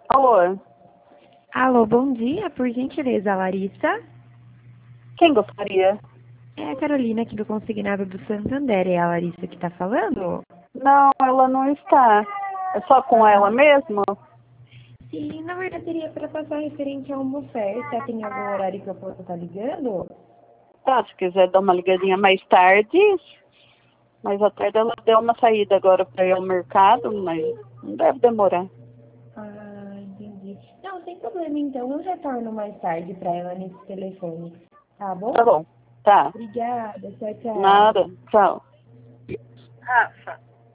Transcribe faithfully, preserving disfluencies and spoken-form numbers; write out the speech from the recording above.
Alô, Alô, bom dia, por gentileza, Larissa. quem gostaria? É a Carolina aqui do Consignado do Santander, é a Larissa que está falando? Não, ela não está. É só com ela mesmo? Sim, na verdade seria para passar referente a uma oferta, tem algum horário que eu possa estar ligando? Tá, se quiser dar uma ligadinha mais tarde. Mas à tarde ela deu uma saída agora para ir ao mercado, mas não deve demorar. Ah, entendi. Não, sem problema então, eu retorno mais tarde para ela nesse telefone, tá bom? Tá bom, tá. Obrigada, tchau, tchau. Nada, tchau. Rafa.